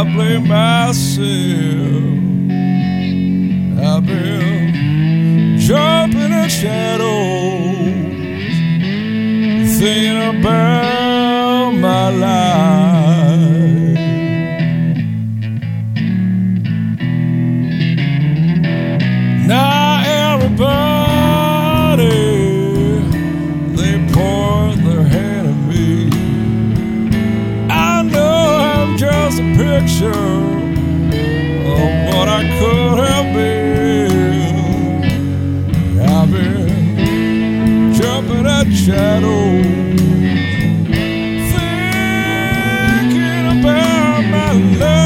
blame myself. I've been jumping in shadows, thinking about my life. Now everybody, they point their hand at me. I know I'm just a picture of what I could have been. I've been jumping at shadows, thinking about my love.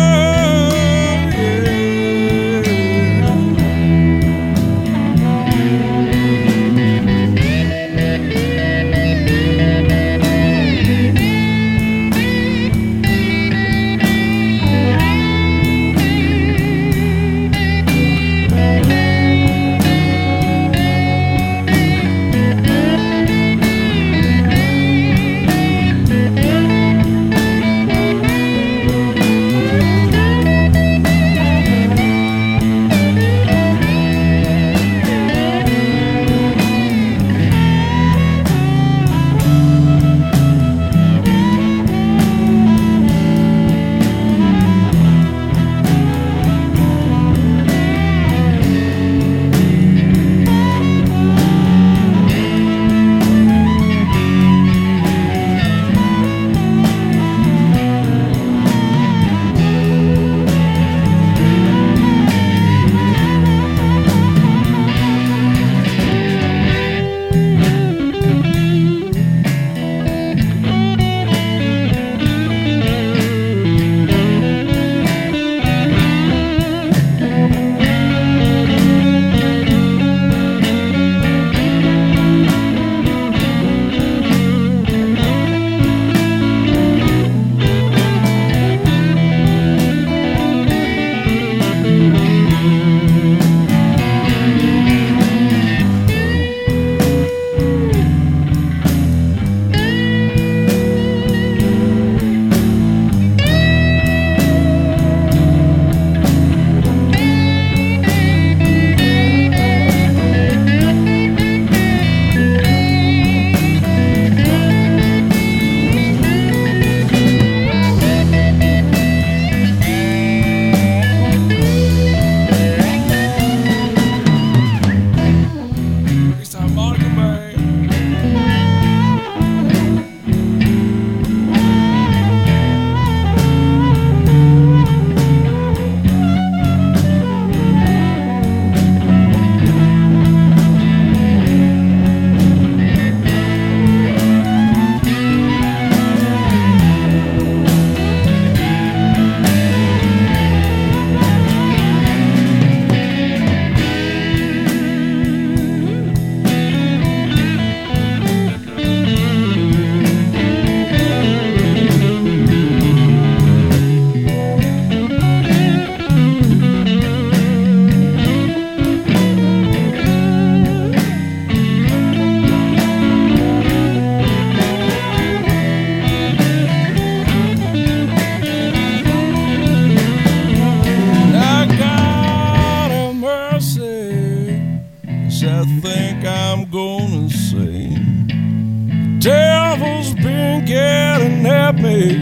I think I'm gonna sing. The devil's been getting at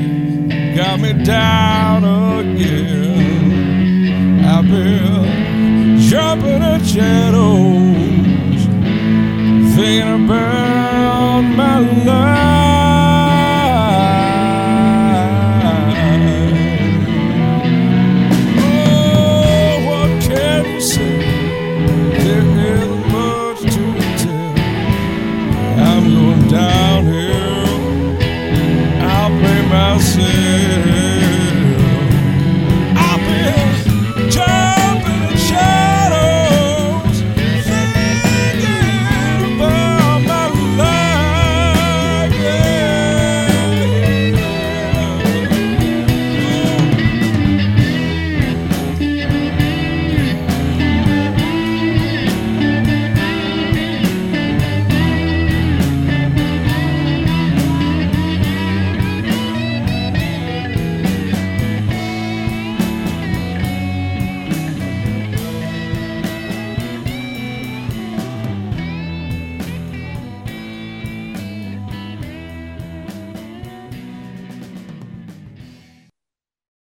me, got me down again. I've been jumping in shadows,